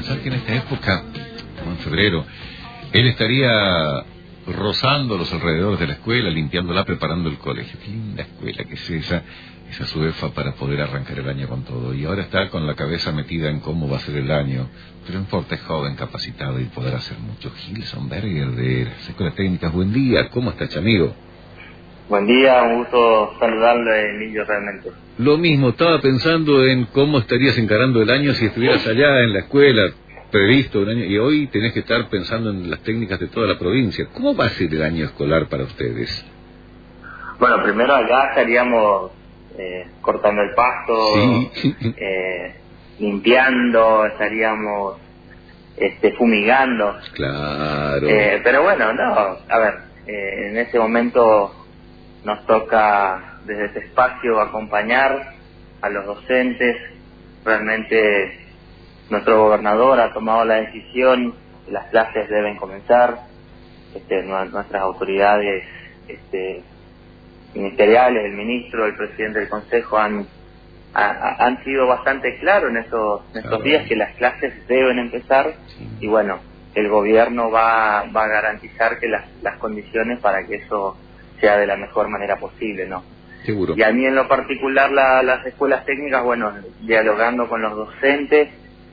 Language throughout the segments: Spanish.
pensar que en esta época, como en febrero, él estaría rozando los alrededores de la escuela, limpiándola, preparando el colegio. Qué linda escuela que es esa SUEFA, para poder arrancar el año con todo. Y ahora está con la cabeza metida en cómo va a ser el año. Pero no importa, es joven, capacitado y podrá hacer mucho. Gilson Berger de las Escuelas Técnicas, buen día. ¿Cómo está, amigo? Buen día, un gusto saludarle, Emilio, realmente. Lo mismo, estaba pensando en cómo estarías encarando el año si estuvieras allá en la escuela, previsto un año, y hoy tenés que estar pensando en las técnicas de toda la provincia. ¿Cómo va a ser el año escolar para ustedes? Bueno, primero acá estaríamos cortando el pasto, sí. Limpiando, estaríamos fumigando. Claro. Pero bueno, no, a ver, en ese momento nos toca desde ese espacio acompañar a los docentes. Realmente nuestro gobernador ha tomado la decisión, las clases deben comenzar. Nuestras autoridades ministeriales, el ministro, el presidente del consejo han sido bastante claros en estos días que las clases deben empezar. Y bueno, el gobierno va a garantizar que las condiciones para que eso sea de la mejor manera posible, ¿no? Seguro. Y a mí en lo particular las escuelas técnicas, bueno, dialogando con los docentes,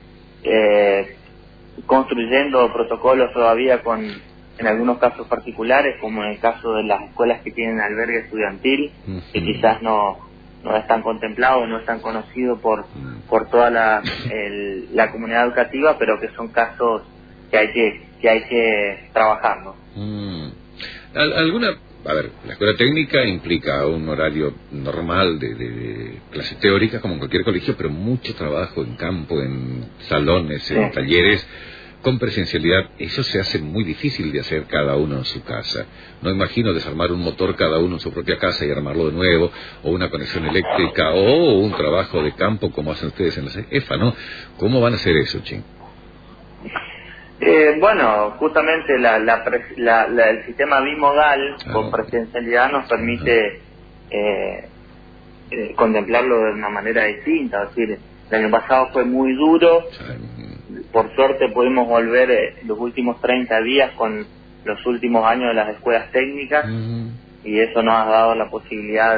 construyendo protocolos todavía en algunos casos particulares, como en el caso de las escuelas que tienen albergue estudiantil, que quizás no están contemplados, no están conocidos por toda la comunidad educativa, pero que son casos que hay que trabajar, ¿no? A ver, la escuela técnica implica un horario normal de clases teóricas, como en cualquier colegio, pero mucho trabajo en campo, en salones, en talleres, con presencialidad. Eso se hace muy difícil de hacer cada uno en su casa. No imagino desarmar un motor cada uno en su propia casa y armarlo de nuevo, o una conexión eléctrica, o un trabajo de campo como hacen ustedes en la EFA, ¿no? ¿Cómo van a hacer eso, Chin? Bueno, justamente el sistema bimodal con presencialidad nos permite contemplarlo de una manera distinta. Es decir, el año pasado fue muy duro. Por suerte pudimos volver los últimos 30 días con los últimos años de las escuelas técnicas, y eso nos ha dado la posibilidad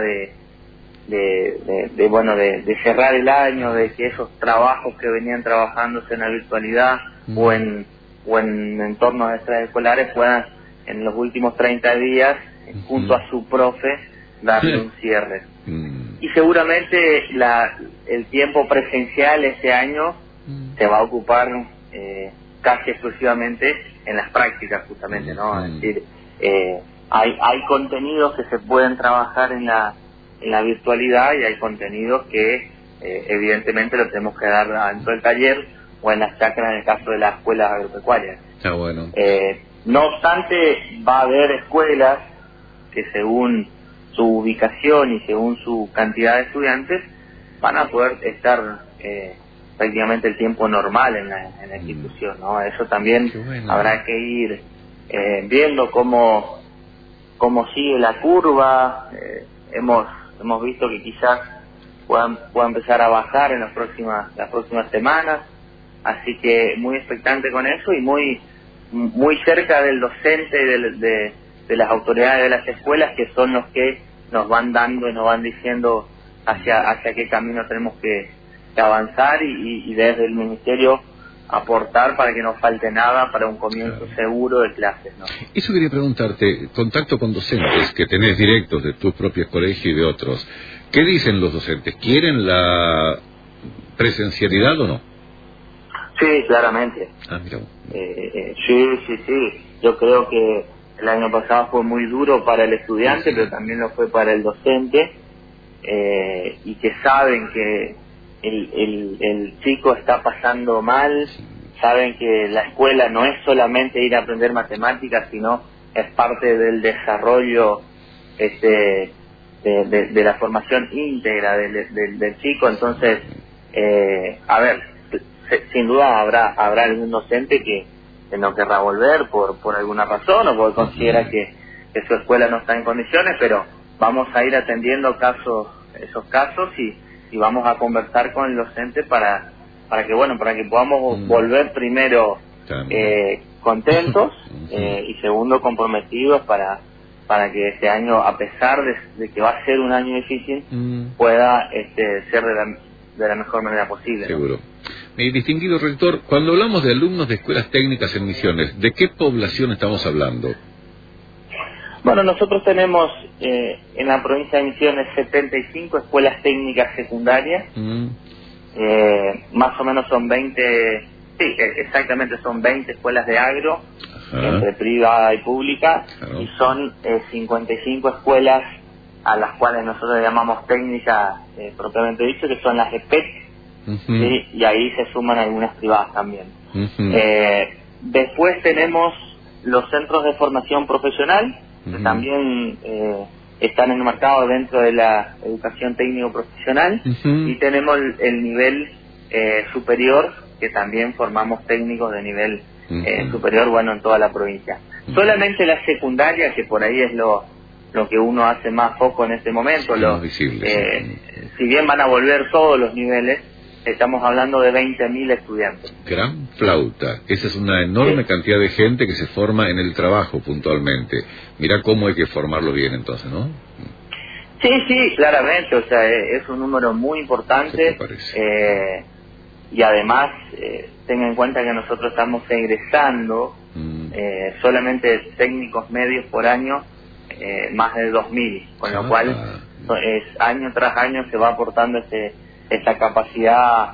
de cerrar el año, de que esos trabajos que venían trabajándose en la virtualidad o en entornos extraescolares puedan en los últimos 30 días, junto a su profe, darle un cierre. Y seguramente el tiempo presencial este año se va a ocupar casi exclusivamente en las prácticas, justamente, ¿no? Es decir, hay contenidos que se pueden trabajar en la virtualidad, y hay contenidos que evidentemente lo tenemos que dar dentro del taller o en las chacras, en el caso de las escuelas agropecuarias. Está bueno. No obstante, va a haber escuelas que, según su ubicación y según su cantidad de estudiantes, van a poder estar prácticamente el tiempo normal en la institución, ¿no? Eso también habrá que ir viendo cómo sigue la curva. Hemos visto que quizás pueda empezar a bajar en las próximas semanas, así que muy expectante con eso y muy cerca del docente y de las autoridades de las escuelas, que son los que nos van dando y nos van diciendo hacia qué camino tenemos que avanzar, y desde el ministerio aportar para que no falte nada para un comienzo seguro de clases, ¿no? Eso quería preguntarte, contacto con docentes que tenés directos de tus propios colegios y de otros, ¿qué dicen los docentes? ¿Quieren la presencialidad o no? Sí, claramente. Mira. Sí. Yo creo que el año pasado fue muy duro para el estudiante, pero también lo fue para el docente, y que saben que el chico está pasando mal, saben que la escuela no es solamente ir a aprender matemáticas, sino es parte del desarrollo de la formación íntegra del chico. Entonces, a ver, sin duda habrá algún docente que no querrá volver por alguna razón, o porque considera que su escuela no está en condiciones, pero vamos a ir atendiendo esos casos y vamos a conversar con el docente para para que podamos volver primero contentos y segundo comprometidos para que este año, a pesar de que va a ser un año difícil, pueda ser de la mejor manera posible. Seguro. Mi distinguido rector, cuando hablamos de alumnos de escuelas técnicas en Misiones, ¿de qué población estamos hablando? Bueno, nosotros tenemos en la provincia de Misiones 75 escuelas técnicas secundarias, más o menos son 20, sí, exactamente son 20 escuelas de agro, entre privada y pública, y son 55 escuelas a las cuales nosotros llamamos técnicas propiamente dicho, que son las EPET, ¿sí? Y ahí se suman algunas privadas también. Después tenemos los centros de formación profesional, que también están enmarcados dentro de la educación técnico-profesional, y tenemos el nivel superior, que también formamos técnicos de nivel superior, bueno, en toda la provincia. Solamente la secundaria, que por ahí es lo que uno hace más foco en este momento, si bien van a volver todos los niveles, estamos hablando de 20.000 estudiantes. Gran flauta. Esa es una enorme cantidad de gente que se forma en el trabajo puntualmente. Mirá cómo hay que formarlo bien entonces, ¿no? Sí, claramente. O sea, es un número muy importante. Y además, tenga en cuenta que nosotros estamos egresando solamente técnicos medios por año, más de 2.000. Con lo cual, año tras año se va aportando esta capacidad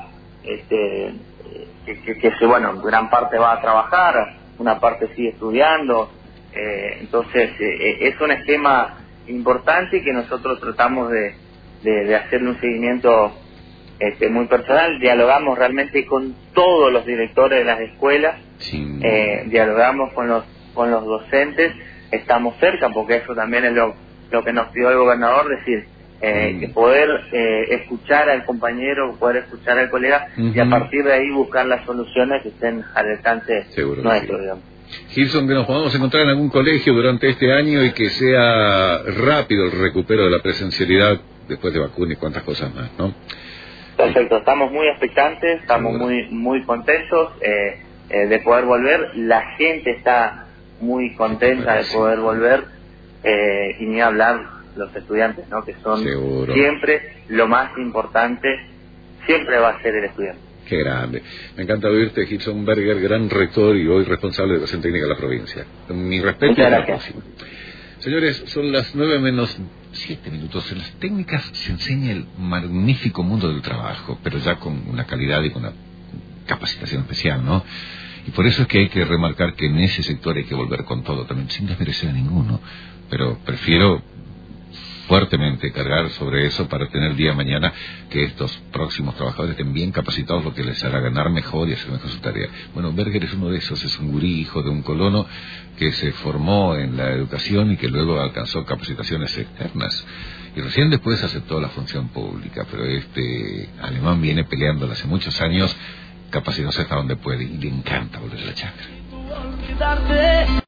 que bueno, gran parte va a trabajar, una parte sigue estudiando, entonces es un esquema importante y que nosotros tratamos de hacerle un seguimiento muy personal. Dialogamos realmente con todos los directores de las escuelas, dialogamos con los docentes, estamos cerca, porque eso también es lo que nos pidió el gobernador, decir, que poder escuchar al compañero, poder escuchar al colega, y a partir de ahí buscar las soluciones que estén al alcance nuestro, digamos. Gilson, que nos podamos encontrar en algún colegio durante este año y que sea rápido el recupero de la presencialidad después de vacuna y cuantas cosas más, ¿no? Perfecto, estamos muy expectantes, estamos muy contentos de poder volver. La gente está muy contenta de poder volver, y ni hablar los estudiantes, ¿no? Que son siempre lo más importante, siempre va a ser el estudiante. Qué grande. Me encanta oírte, Gilson Berger, gran rector y hoy responsable de educación técnica de la provincia. Mi respeto. Muchas gracias. Señores, son las 9:07. En las técnicas se enseña el magnífico mundo del trabajo, pero ya con una calidad y con una capacitación especial, ¿no? Y por eso es que hay que remarcar que en ese sector hay que volver con todo también, sin desmerecer a ninguno. Pero prefiero fuertemente cargar sobre eso para tener día de mañana que estos próximos trabajadores estén bien capacitados, lo que les hará ganar mejor y hacer mejor su tarea. Bueno, Berger es uno de esos, es un gurí, hijo de un colono que se formó en la educación y que luego alcanzó capacitaciones externas y recién después aceptó la función pública, pero este alemán viene peleándola hace muchos años, capacitándose hasta donde puede y le encanta volver a la chacra.